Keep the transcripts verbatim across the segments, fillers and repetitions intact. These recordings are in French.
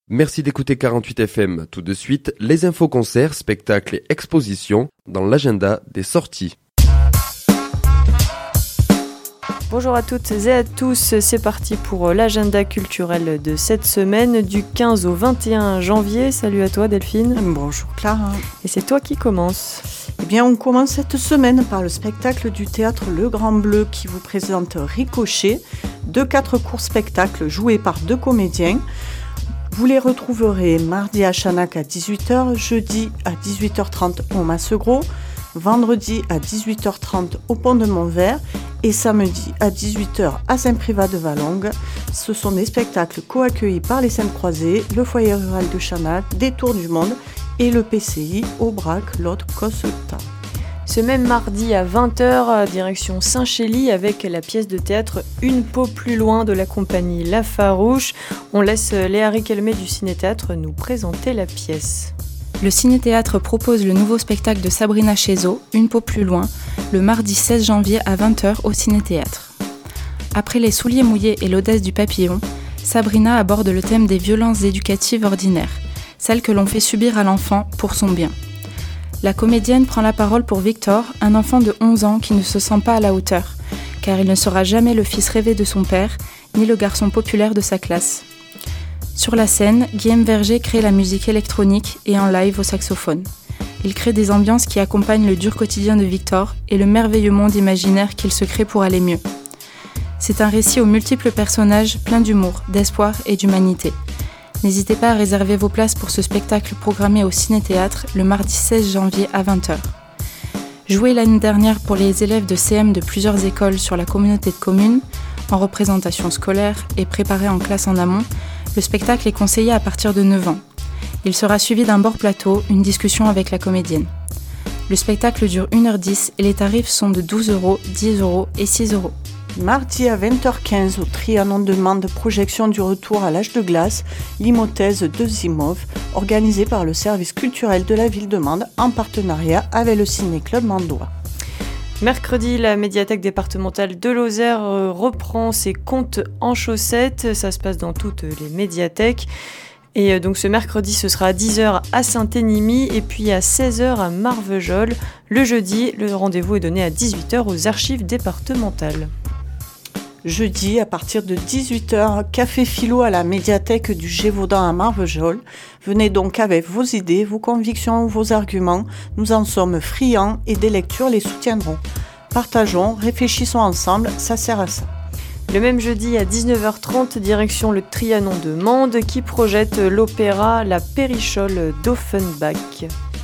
Merci d'écouter quarante-huit F M. Tout de suite, les infos concerts, spectacles et expositions dans l'agenda des sorties. Bonjour à toutes et à tous, c'est parti pour l'agenda culturel de cette semaine du quinze au vingt et un janvier. Salut à toi Delphine. Bonjour Clara. Et c'est toi qui commence. Eh bien on commence cette semaine par le spectacle du théâtre Le Grand Bleu qui vous présente Ricochet, deux quatre courts spectacles joués par deux comédiens. Vous les retrouverez mardi à Chanac à dix-huit heures, jeudi à dix-huit heures trente au Massegros, vendredi à dix-huit heures trente au Pont de Montvert et samedi à dix-huit heures à Saint-Privat-de-Valongue. Ce sont des spectacles co-accueillis par les Saintes-Croisées, le foyer rural de Chanac, des Tours du Monde et le P C I Aubrac-Lot-Cossetat. Ce même mardi à vingt heures, direction Saint-Chély avec la pièce de théâtre Une peau plus loin de la compagnie La Farouche. On laisse Léa Riquelme du Ciné-Théâtre nous présenter la pièce. Le Ciné-Théâtre propose le nouveau spectacle de Sabrina Chezot, Une peau plus loin, le mardi seize janvier à vingt heures au Ciné-Théâtre. Après les souliers mouillés et l'audace du papillon, Sabrina aborde le thème des violences éducatives ordinaires, celles que l'on fait subir à l'enfant pour son bien. La comédienne prend la parole pour Victor, un enfant de onze ans qui ne se sent pas à la hauteur, car il ne sera jamais le fils rêvé de son père, ni le garçon populaire de sa classe. Sur la scène, Guillaume Verger crée la musique électronique et en live au saxophone. Il crée des ambiances qui accompagnent le dur quotidien de Victor et le merveilleux monde imaginaire qu'il se crée pour aller mieux. C'est un récit aux multiples personnages, plein d'humour, d'espoir et d'humanité. N'hésitez pas à réserver vos places pour ce spectacle programmé au Ciné-Théâtre le mardi seize janvier à vingt heures. Joué l'année dernière pour les élèves de C M de plusieurs écoles sur la communauté de communes, en représentation scolaire et préparé en classe en amont, le spectacle est conseillé à partir de neuf ans. Il sera suivi d'un bord-plateau, une discussion avec la comédienne. Le spectacle dure une heure dix et les tarifs sont de douze euros, dix euros et six euros. Mardi à vingt heures quinze au Trianon demande projection du retour à l'âge de glace, l'hypothèse de Zimov, organisée par le service culturel de la ville de Mende en partenariat avec le Ciné-Club Mandois. Mercredi, la médiathèque départementale de Lozère reprend ses contes en chaussettes. Ça se passe dans toutes les médiathèques. Et donc ce mercredi, ce sera à dix heures à Saint-Énimie et puis à seize heures à Marvejols. Le jeudi, le rendez-vous est donné à dix-huit heures aux archives départementales. Jeudi, à partir de dix-huit heures, café philo à la médiathèque du Gévaudan à Marvejols. Venez donc avec vos idées, vos convictions ou vos arguments. Nous en sommes friands et des lectures les soutiendront. Partageons, réfléchissons ensemble, ça sert à ça. Le même jeudi à dix-neuf heures trente, direction le Trianon de Mende qui projette l'opéra La Périchole d'Offenbach.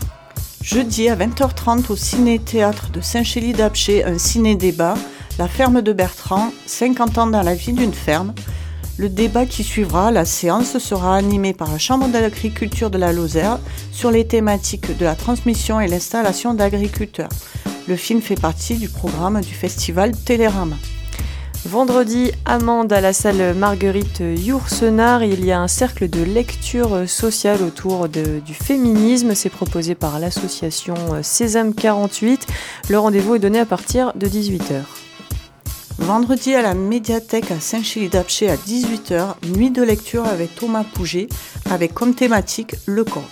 Jeudi à vingt heures trente au Ciné-Théâtre de Saint-Chély-d'Apcher, un ciné-débat. La ferme de Bertrand, cinquante ans dans la vie d'une ferme. Le débat qui suivra, la séance, sera animée par la Chambre d'agriculture de la Lozère sur les thématiques de la transmission et l'installation d'agriculteurs. Le film fait partie du programme du festival Télérama. Vendredi, à Mende, à la salle Marguerite Yourcenar, il y a un cercle de lecture sociale autour de, du féminisme. C'est proposé par l'association Sésame quarante-huit. Le rendez-vous est donné à partir de dix-huit heures. Vendredi à la médiathèque à Saint-Chély-d'Apcher à dix-huit heures, nuit de lecture avec Thomas Pouget, avec comme thématique le corps.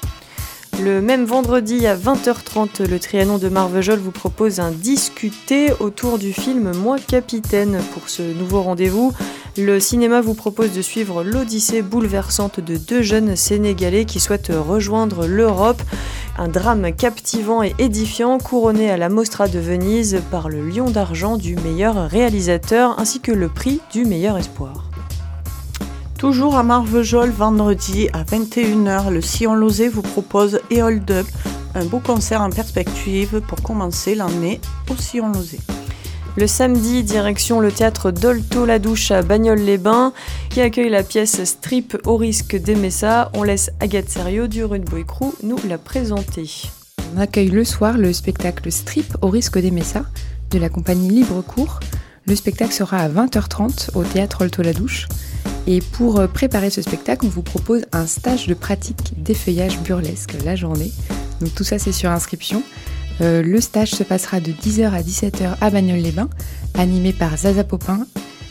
Le même vendredi à vingt heures trente, le Trianon de Marvejols vous propose un discuté autour du film Moi Capitaine. Pour ce nouveau rendez-vous, le cinéma vous propose de suivre l'odyssée bouleversante de deux jeunes Sénégalais qui souhaitent rejoindre l'Europe. Un drame captivant et édifiant couronné à la Mostra de Venise par le Lion d'argent du meilleur réalisateur ainsi que le prix du meilleur espoir. Toujours à Marvejols, vendredi à vingt et une heures, le Sillon Lauzet vous propose Et Hold Up, un beau concert en perspective pour commencer l'année au Sillon Lauzet. Le samedi, direction le théâtre Dolto-la-Douche à Bagnols-les-Bains qui accueille la pièce Strip au risque d'aimer ça. On laisse Agathe Serriot du Rudeboy Crew nous la présenter. On accueille le soir le spectacle Strip au risque d'aimer ça de la compagnie Libre Cours. Le spectacle sera à vingt heures trente au théâtre Dolto-la-Douche. Et pour préparer ce spectacle, on vous propose un stage de pratique d'effeuillage burlesque la journée. Donc tout ça, c'est sur inscription. Euh, le stage se passera de dix heures à dix-sept heures à Bagnols-les-Bains, animé par Zaza Popin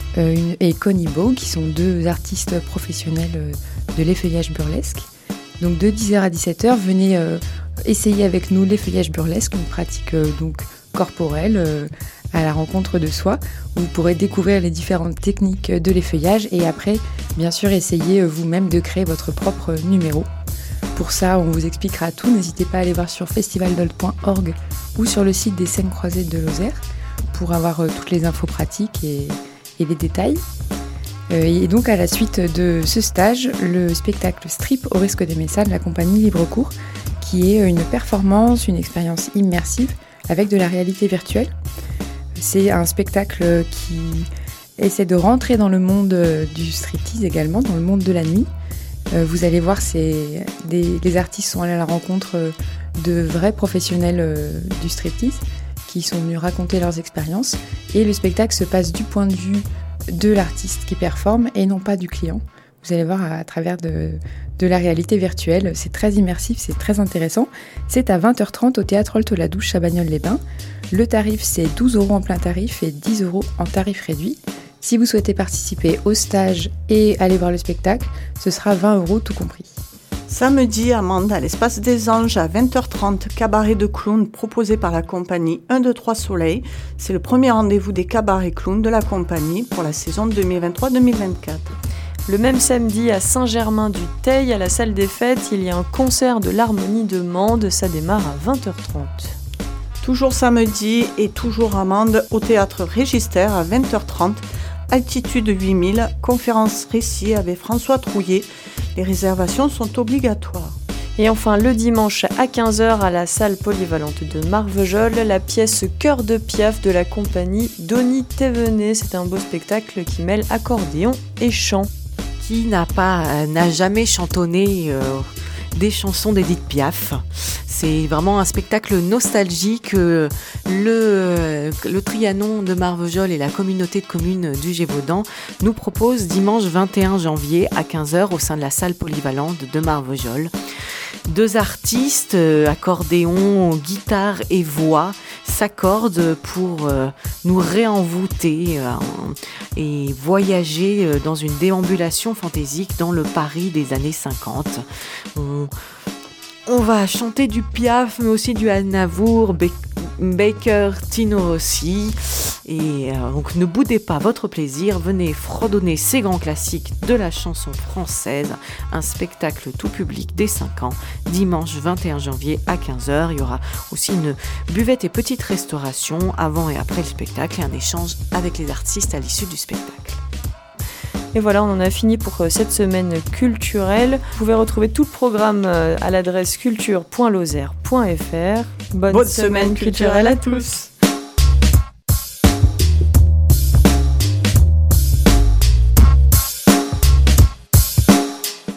euh, une, et Connie Beau, qui sont deux artistes professionnels euh, de l'effeuillage burlesque. Donc de dix heures à dix-sept heures, venez euh, essayer avec nous l'effeuillage burlesque, une pratique euh, donc corporelle euh, à la rencontre de soi, où vous pourrez découvrir les différentes techniques de l'effeuillage et après, bien sûr, essayer euh, vous-même de créer votre propre numéro. Pour ça, on vous expliquera tout. N'hésitez pas à aller voir sur festivaldolt point org ou sur le site des Scènes Croisées de Lozère pour avoir euh, toutes les infos pratiques et, et les détails. Euh, et donc, à la suite de ce stage, le spectacle Strip au risque des Messas de la compagnie Libre Cours, qui est une performance, une expérience immersive avec de la réalité virtuelle. C'est un spectacle qui essaie de rentrer dans le monde du striptease également, dans le monde de la nuit. Euh, vous allez voir, c'est des, les artistes sont allés à la rencontre de vrais professionnels euh, du striptease qui sont venus raconter leurs expériences. Et le spectacle se passe du point de vue de l'artiste qui performe et non pas du client. Vous allez voir à, à travers de, de la réalité virtuelle. C'est très immersif, c'est très intéressant. C'est à vingt heures trente au Théâtre Holte-la-Douche à Bagnoles-les-Bains. Le tarif, c'est douze euros en plein tarif et dix euros en tarif réduit. Si vous souhaitez participer au stage et aller voir le spectacle, ce sera vingt euros tout compris. Samedi, Amande, à l'Espace des Anges, à vingt heures trente, cabaret de clowns proposé par la compagnie un deux trois Soleil. C'est le premier rendez-vous des cabarets clowns de la compagnie pour la saison deux mille vingt-trois deux mille vingt-quatre. Le même samedi, à Saint-Germain-du-Teil, à la salle des fêtes, il y a un concert de l'harmonie de Mende. Ça démarre à vingt heures trente. Toujours samedi et toujours à Mende, au théâtre Régister à vingt heures trente. Altitude huit mille, conférence récit avec François Trouillet. Les réservations sont obligatoires. Et enfin, le dimanche à quinze heures, à la salle polyvalente de Marvejols, la pièce Cœur de Piaf de la compagnie Donny Thévenet. C'est un beau spectacle qui mêle accordéon et chant. Qui n'a pas, n'a jamais chantonné euh, des chansons d'Edith Piaf. C'est vraiment un spectacle nostalgique. Le, le Trianon de Marvejols et la communauté de communes du Gévaudan nous proposent dimanche vingt et un janvier à quinze heures au sein de la salle polyvalente de Marvejols. Deux artistes, accordéon, guitare et voix, s'accordent pour euh, nous réenvoûter euh, et voyager euh, dans une déambulation fantaisique dans le Paris des années cinquante. On, on va chanter du Piaf, mais aussi du Aznavour, Be- Baker, Tino Rossi. Et euh, donc ne boudez pas votre plaisir, venez fredonner ces grands classiques de la chanson française. Un spectacle tout public dès cinq ans, dimanche vingt et un janvier à quinze heures. Il y aura aussi une buvette et petite restauration avant et après le spectacle et un échange avec les artistes à l'issue du spectacle. Et voilà, on en a fini pour cette semaine culturelle. Vous pouvez retrouver tout le programme à l'adresse culture point lozère point f r. Bonne, Bonne semaine, semaine culturelle à tous.